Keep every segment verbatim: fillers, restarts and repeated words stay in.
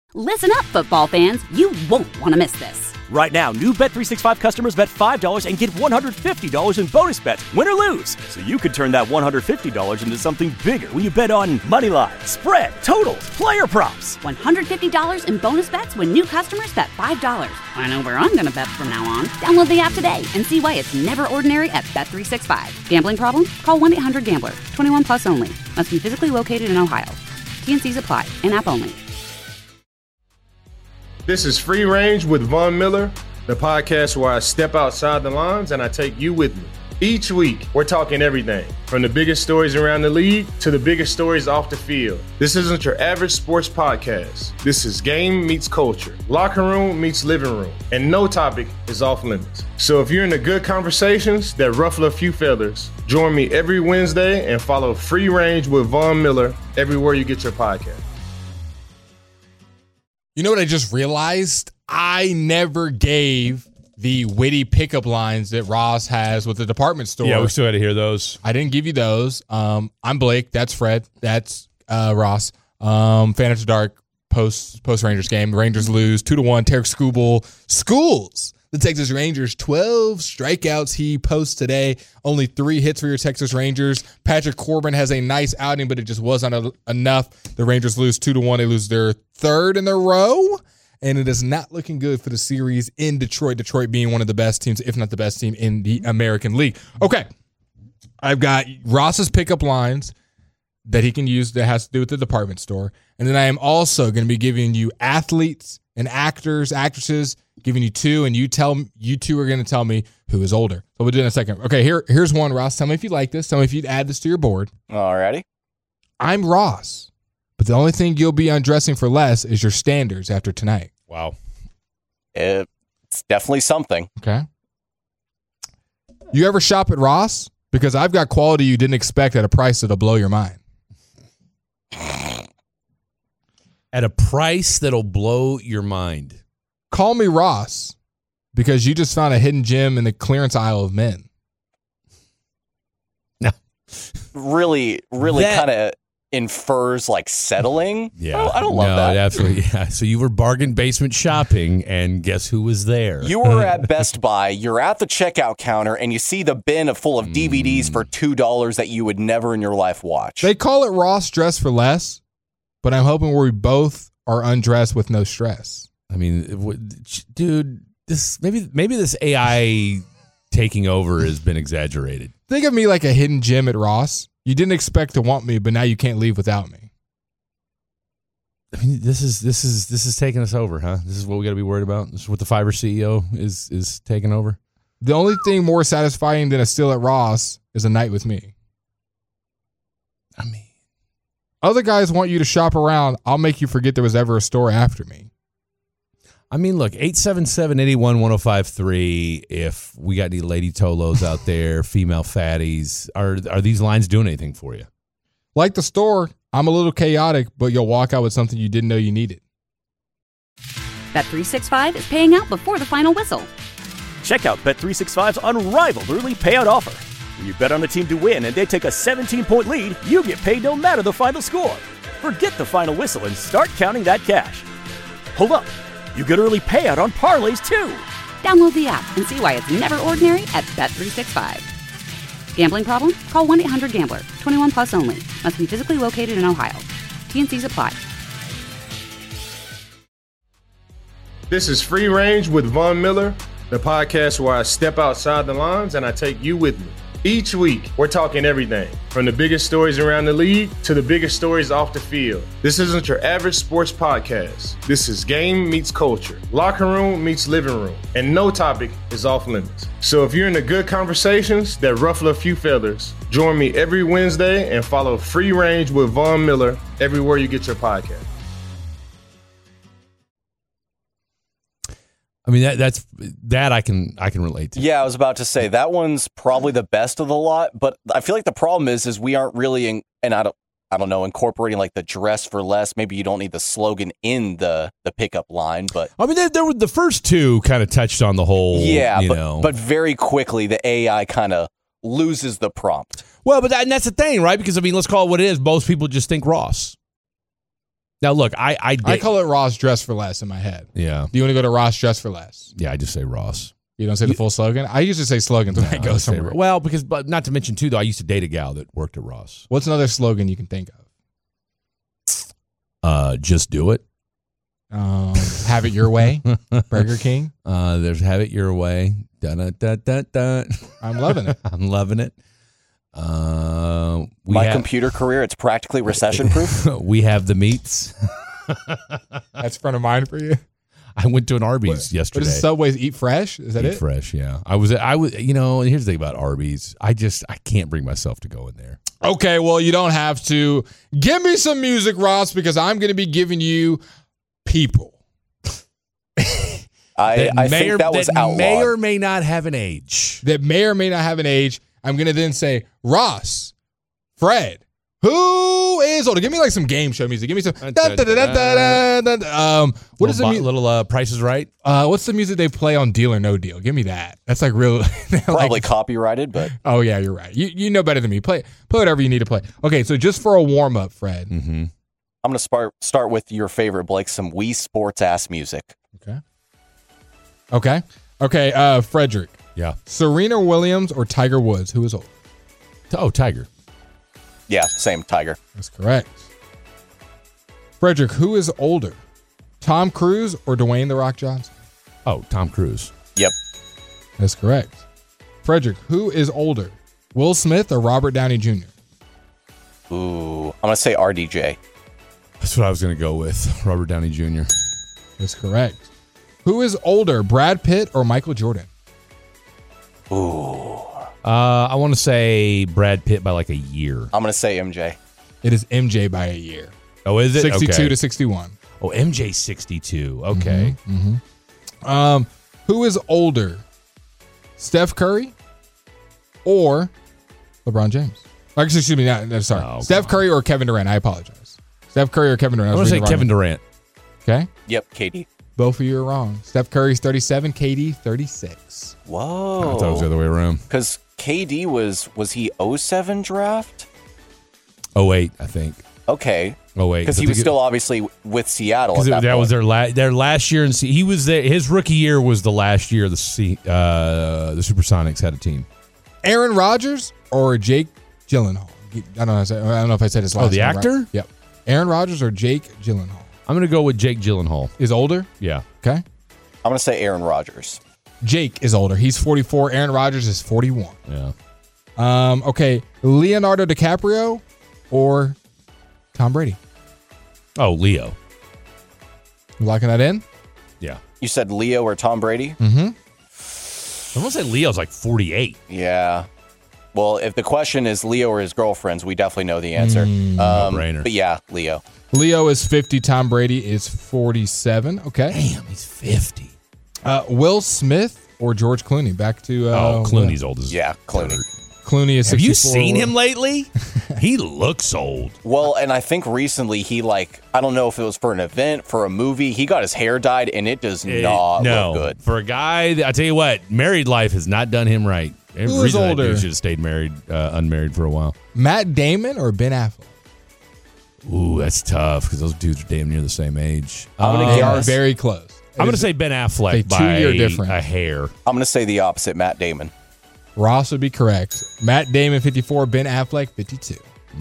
Listen up, football fans. You won't want to miss this. Right now, new Bet three sixty-five customers bet five dollars and get one hundred fifty dollars in bonus bets, win or lose. So you could turn that one hundred fifty dollars into something bigger when you bet on money line, spread, totals, player props. one hundred fifty dollars in bonus bets when new customers bet five dollars. I know where I'm going to bet from now on. Download the app today and see why it's never ordinary at Bet three sixty-five. Gambling problem? Call one eight hundred gambler. twenty-one plus only. Must be physically located in Ohio. T N Cs apply. In-app only. This is Free Range with Von Miller, the podcast where I step outside the lines and I take you with me. Each week, we're talking everything, from the biggest stories around the league to the biggest stories off the field. This isn't your average sports podcast. This is game meets culture, locker room meets living room, and no topic is off limits. So if you're into good conversations that ruffle a few feathers, join me every Wednesday and follow Free Range with Von Miller everywhere you get your podcast. You know what I just realized? I never gave the witty pickup lines that Ross has with the department store. Yeah, we still got to hear those. I didn't give you those. Um, I'm Blake. That's Fred. That's uh, Ross. Um, Fan After Dark post post Rangers game. The Rangers lose two to one. Tarek Skubal schools the Texas Rangers. twelve strikeouts he posts today. Only three hits for your Texas Rangers. Patrick Corbin has a nice outing, but it just wasn't a, enough. The Rangers lose two to one. They lose their third in a row. And it is not looking good for the series in Detroit. Detroit being one of the best teams, if not the best team in the American League. Okay. I've got Ross's pickup lines that he can use that has to do with the department store. And then I am also going to be giving you athletes and actors, actresses, giving you two, and you tell you two are going to tell me who is older. So we'll do it in a second. Okay, here, here's one, Ross. Tell me if you like this. Tell me if you'd add this to your board. Alrighty. I'm Ross. But the only thing you'll be undressing for less is your standards after tonight. Wow. It's definitely something. Okay. You ever shop at Ross? Because I've got quality you didn't expect at a price that'll blow your mind. At a price that'll blow your mind. Call me Ross because you just found a hidden gem in the clearance aisle of men. No. Really, really kind of infers like settling. Yeah, I don't, I don't love no, that. Absolutely. Yeah. So you were bargain basement shopping, and guess who was there? You were at Best Buy. You're at the checkout counter, and you see the bin full of D V Ds mm. for two dollars that you would never in your life watch. They call it Ross Dress for Less, but I'm hoping we both are undressed with no stress. I mean, dude, this maybe maybe this A I taking over has been exaggerated. Think of me like a hidden gem at Ross. You didn't expect to want me, but now you can't leave without me. I mean, this is this is this is taking us over, huh? This is what we got to be worried about. This is what the Fiverr C E O is is taking over. The only thing more satisfying than a steal at Ross is a night with me. I mean, other guys want you to shop around. I'll make you forget there was ever a store after me. I mean, look, eight seven seven, eight one, one oh five three. If we got any lady Tolos out there, female fatties, are are these lines doing anything for you? Like the store, I'm a little chaotic, but you'll walk out with something you didn't know you needed. Bet three sixty-five is paying out before the final whistle. Check out Bet three sixty-five's unrivaled early payout offer. When you bet on a team to win and they take a seventeen-point lead, you get paid no matter the final score. Forget the final whistle and start counting that cash. Hold up. You get early payout on parlays, too. Download the app and see why it's never ordinary at Bet three sixty-five. Gambling problem? Call one eight hundred gambler. twenty-one plus only. Must be physically located in Ohio. T N Cs apply. This is Free Range with Von Miller, the podcast where I step outside the lines and I take you with me. Each week, we're talking everything, from the biggest stories around the league to the biggest stories off the field. This isn't your average sports podcast. This is game meets culture, locker room meets living room, and no topic is off limits. So if you're into good conversations that ruffle a few feathers, join me every Wednesday and follow Free Range with Von Miller everywhere you get your podcast. I mean, that that's that I can I can relate to. Yeah, I was about to say that one's probably the best of the lot, but I feel like the problem is is we aren't really in, and I don't I don't know incorporating like the dress for less. Maybe you don't need the slogan in the the pickup line, but I mean, there, there were the first two kind of touched on the whole. Yeah, you but, know. but very quickly the A I kind of loses the prompt. Well, but that, and that's the thing, right? Because I mean, let's call it what it is. Most people just think Ross. Now, look, I I, did, I call it Ross Dress for Less in my head. Yeah. Do you want to go to Ross Dress for Less? Yeah, I just say Ross. You don't say the full slogan? I usually say slogans when I No, go I say somewhere. Ro- Well, because, but not to mention, too, though, I used to date a gal that worked at Ross. What's another slogan you can think of? Uh, just do it. Um, have it your way, Burger King. Uh, there's have it your way. Da da da da da. I'm loving it. I'm loving it. Uh, we My have, computer career, it's practically recession proof. we have the meats. That's front of mind for you. I went to an Arby's What yesterday. is Subway's Eat Fresh? Is that Eat it? fresh, yeah. I was, I was, you know. Here's the thing about Arby's. I just, I can't bring myself to go in there. Okay, well, you don't have to. Give me some music, Ross, because I'm going to be giving you people. I, That I may think or- that was that outlawed. may or may not have an age. that may or may not have an age. I'm going to then say, Ross, Fred, who is older? Give me like some game show music. Give me some. Dun, dun, dun, dun, dun, dun. Um, what is the little, mu- little uh, Price is Right? uh, what's the music they play on Deal or No Deal? Give me that. That's like real. Probably like, copyrighted, but oh yeah, you're right. You you know better than me. Play play whatever you need to play. Okay, so just for a warm up, Fred. Mm-hmm. I'm going to start start with your favorite, Blake, some Wii Sports ass music. Okay. Okay. Okay. Uh, Frederick, Yeah. Serena Williams or Tiger Woods? Who is older? Oh, Tiger. Yeah, same Tiger. That's correct. Frederick, who is older? Tom Cruise or Dwayne The Rock Johnson? Oh, Tom Cruise. Yep. That's correct. Frederick, who is older? Will Smith or Robert Downey Junior? Ooh, I'm going to say R D J. That's what I was going to go with. Robert Downey Junior That's correct. Who is older, Brad Pitt or Michael Jordan? Ooh. Uh, I want to say Brad Pitt by like a year. I'm going to say M J. It is M J by a year. Oh, is it? sixty-two Okay. to sixty-one. Oh, M J sixty-two. Okay. Um, who is older, Steph Curry or LeBron James? Or, excuse me, not, no, sorry. Oh, Steph Curry or Kevin Durant? I apologize. Steph Curry or Kevin Durant? I'm I going was to say reading the Kevin wrong Durant. name. Okay. Yep, K D. Both of you are wrong. Steph Curry's thirty-seven, K D thirty-six. Whoa. I thought it was the other way around. Because K D was, was he oh seven draft? Oh, eight, I think. Okay. Oh, wait. Because he was still obviously with Seattle. Because At that, that, was point. their la- their last year, and he was there. His rookie year was the last year the C- uh, the Supersonics had a team. Aaron Rodgers or Jake Gyllenhaal? I don't know. How to say, I don't know if I said his last Oh, the name right. actor? Yep. Aaron Rodgers or Jake Gyllenhaal I'm going to go with Jake Gyllenhaal. is older. Yeah. Okay. I'm going to say Aaron Rodgers. Jake is older. He's forty-four. Aaron Rodgers is forty-one. Yeah. Um. Okay. Leonardo DiCaprio or Tom Brady? Oh, Leo. You locking that in? Yeah. You said Leo or Tom Brady? Mm-hmm. I want to say Leo's like forty-eight. Yeah. Well, if the question is Leo or his girlfriends, we definitely know the answer. Mm, um, no-brainer. but yeah, Leo. Leo is fifty. Tom Brady is forty-seven. Okay. Damn, he's fifty. Uh, Will Smith or George Clooney? Back to uh, oh, Clooney's old as Yeah, Clooney. dirt. Clooney is Have sixty-four. you seen him lately? He looks old. Well, and I think recently he like I don't know if it was for an event, for a movie, he got his hair dyed and it does Eh, not no, look good. for a guy. That, I tell you what, married life has not done him right. Every Who is reason that older? dude should have stayed married, uh, unmarried for a while. Matt Damon or Ben Affleck? Ooh, that's tough because those dudes are damn near the same age. I'm gonna Uh, They are guess- very close. I'm going to say Ben Affleck a by two-year difference. a hair. I'm going to say the opposite, Matt Damon. Ross would be correct. Matt Damon, fifty-four. Ben Affleck, fifty-two.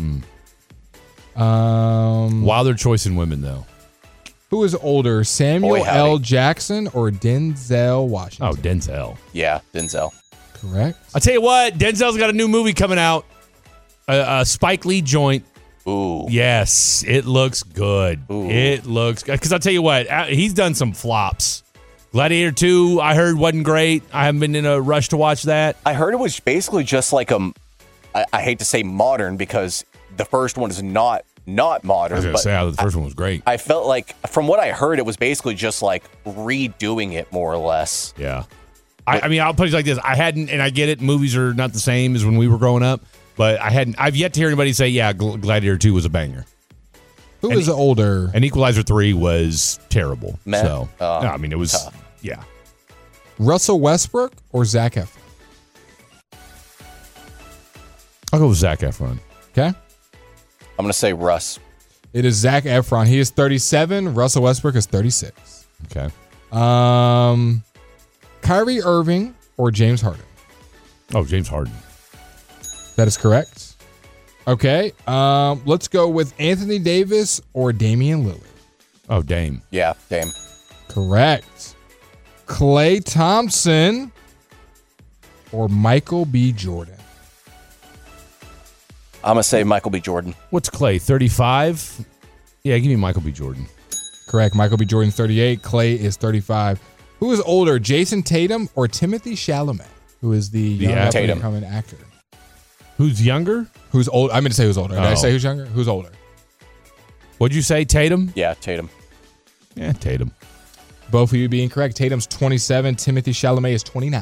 Um, Wilder choice in women, though. Who is older, Samuel Boy, howdy. L. Jackson or Denzel Washington? Oh, Denzel. Yeah, Denzel. Correct. I'll tell you what, Denzel's got a new movie coming out. A, a Spike Lee joint. Ooh. Yes, it looks good. Ooh. It looks good. Because I'll tell you what, uh, he's done some flops. Gladiator two, I heard, wasn't great. I haven't been in a rush to watch that. I heard it was basically just like a, I, I hate to say modern because the first one is not not I modern, was going to but say, oh, the first one was great. I felt like from what I heard, it was basically just like redoing it more or less. Yeah. I, I mean, I'll put it like this. I hadn't, and I get it, movies are not the same as when we were growing up, but I hadn't, I've yet to hear anybody say, yeah, Gl- Gladiator two was a banger. Who And is he- older? And Equalizer three was terrible. Meh. So, Uh, no, I mean, it was, tough. yeah. Russell Westbrook or Zac Efron? I'll go with Zac Efron. Okay. I'm going to say Russ. It is Zac Efron. He is thirty-seven. Russell Westbrook is thirty-six. Okay. Um, Kyrie Irving or James Harden? Oh, James Harden. That is correct. Okay. Um, let's go with Anthony Davis or Damian Lillard. Oh, Dame. Yeah, Dame. Correct. Klay Thompson or Michael B. Jordan? I'm going to say Michael B. Jordan. What's Clay? thirty-five? Yeah, give me Michael B. Jordan. Correct. Michael B. Jordan, thirty-eight. Klay is thirty-five. Who is older, Jason Tatum or Timothy Chalamet, who is the young Yeah, Tatum. up-and-coming actor? Who's younger? Who's old? I meant to say who's older. Did I Oh. say who's younger? Who's older? What'd you say, Tatum? Yeah, Tatum. Yeah, Tatum. Both of you being correct. Tatum's twenty-seven. Timothy Chalamet is twenty-nine.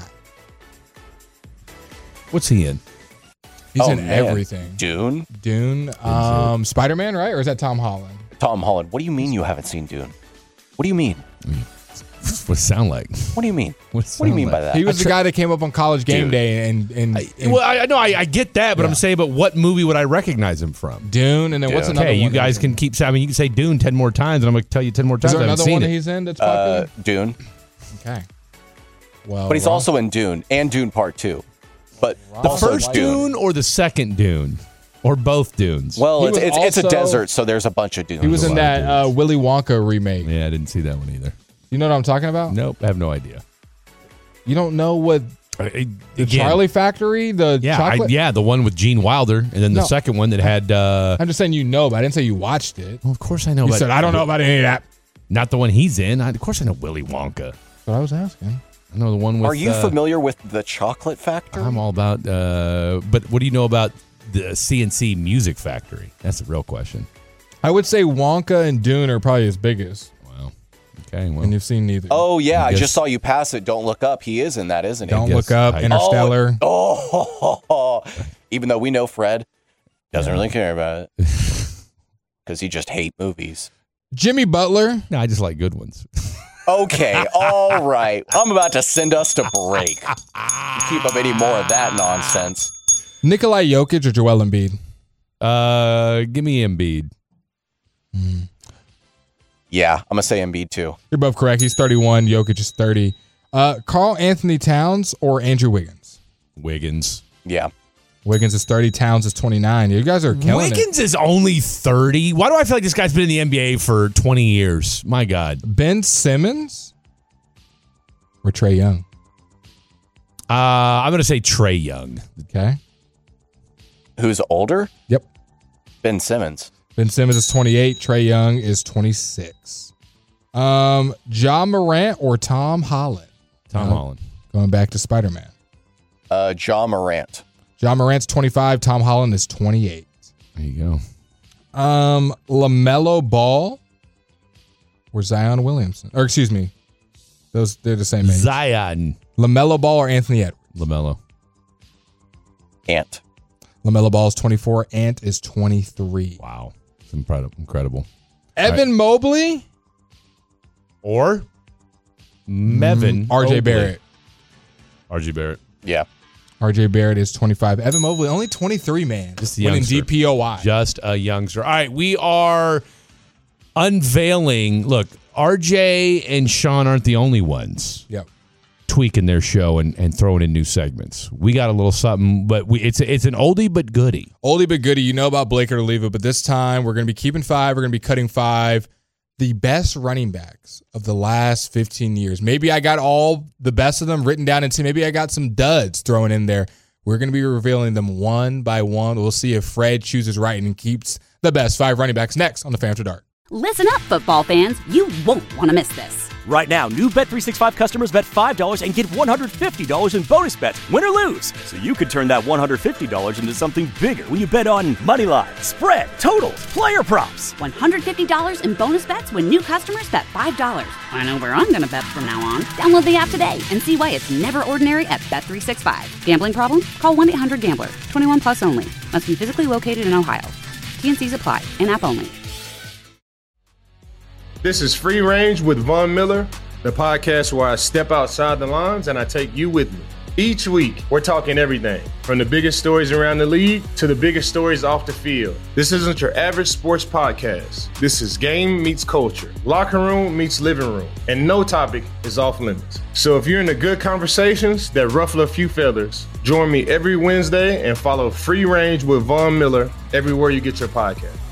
What's he in? He's Oh, in man. everything. Dune? Dune. Um, Spider-Man, right? Or is that Tom Holland? Tom Holland. What do you mean you haven't seen Dune? What do you mean? What does it sound like? What do you mean? What, What do you mean by that? He was I the tr- guy that came up on College Game Dude. Day and and, I, and well, I I know I, I get that, but Yeah. I'm saying, but what movie would I recognize him from? Dune. And then what's Dune. another Okay, one? you guys that can keep. I mean, you can say Dune ten more times, and I'm going to tell you ten more Is times. there I haven't another one seen that it. he's in that's popular? Uh, Dune. Okay. Well, But he's Ross- also in Dune and Dune Part two. But The also first Dune or the second Dune, or both Dunes? Well, He it's, was it's, it's a also- desert, so there's a bunch of Dunes. He was in lot of that uh, dudes. Willy Wonka remake. yeah, I didn't see that one either. You know what I'm talking about? Nope, I have no idea. You don't know what I- the again, Charlie Factory, the Yeah, I, chocolate? yeah, the one with Gene Wilder, and then the No. second one that had. Uh, I'm just saying you know, but I didn't say you watched it. well, of course I know. You but said I don't know about any of that. Not the one he's in. I, of course I know Willy Wonka. That's what I was asking. I know the one with. Are you uh, familiar with the Chocolate Factory? I'm all about. Uh, but what do you know about the C N C Music Factory? That's the real question. I would say Wonka and Dune are probably his biggest, Wow. Okay. Well, and you've seen neither. Oh yeah, I I, guess- just saw you pass it. Don't look up. He is in that, isn't he? Don't guess look up I- Interstellar. Oh, even though we know Fred doesn't really care about it because he just hates movies. Jimmy Butler. no, I just like good ones. Okay, all right. I'm about to send us to break. Keep up any more of that nonsense. Nikolai Jokic or Joel Embiid? Uh, give me Embiid. Yeah, I'm gonna say Embiid too. You're both correct. He's thirty-one. Jokic is thirty. Uh, Carl Anthony Towns or Andrew Wiggins? Wiggins. Yeah. Wiggins is thirty. Towns is twenty-nine. You guys are killing it. Wiggins is only thirty. Why do I feel like this guy's been in the N B A for twenty years? My God. Ben Simmons or Trey Young? Uh, I'm going to say Trey Young. Okay. Who's older? Yep. Ben Simmons. Ben Simmons is twenty-eight. Trey Young is twenty-six. Um, John Morant or Tom Holland? Tom Uh, Holland. Going back to Spider-Man. Uh, John Morant. John Morant's twenty-five. Tom Holland is twenty-eight. There you go. Um, LaMelo Ball or Zion Williamson? Or excuse me, those they're the same age. Zion. LaMelo Ball or Anthony Edwards? LaMelo. Ant. LaMelo Ball is twenty-four. Ant is twenty-three. Wow. It's incredible. Incredible. Evan Mobley, Or Mevin. R J Mobley. Barrett. R J Barrett. Yeah. R J Barrett is twenty-five. Evan Mobley only twenty-three. Man, Just a winning youngster. D P O I. Just a youngster. All right, we are unveiling. Look, R J and Sean aren't the only ones Yep. tweaking their show and, and throwing in new segments. We got a little something, but we, it's it's an oldie but goodie. Oldie but goodie. You know about Blake or Leave It, but this time we're going to be keeping five. We're going to be cutting five. The best running backs of the last fifteen years. Maybe I got all the best of them written down into. Maybe I got some duds thrown in there. We're going to be revealing them one by one. We'll see if Fred chooses right and keeps the best five running backs next on the Fan After Dark. Listen up, football fans. You won't want to miss this. Right now, new Bet three sixty-five customers bet five dollars and get one hundred fifty dollars in bonus bets, win or lose. So you could turn that one hundred fifty dollars into something bigger when you bet on money line, spread, totals, player props. one hundred fifty dollars in bonus bets when new customers bet five dollars. I know where I'm going to bet from now on. Download the app today and see why it's never ordinary at Bet three sixty-five. Gambling problem? Call one eight hundred gambler. twenty-one plus only. Must be physically located in Ohio. T N Cs apply. In-app only. This is Free Range with Von Miller, the podcast where I step outside the lines and I take you with me. Each week, we're talking everything from the biggest stories around the league to the biggest stories off the field. This isn't your average sports podcast. This is game meets culture, locker room meets living room, and no topic is off limits. So if you're into good conversations that ruffle a few feathers, join me every Wednesday and follow Free Range with Von Miller everywhere you get your podcast.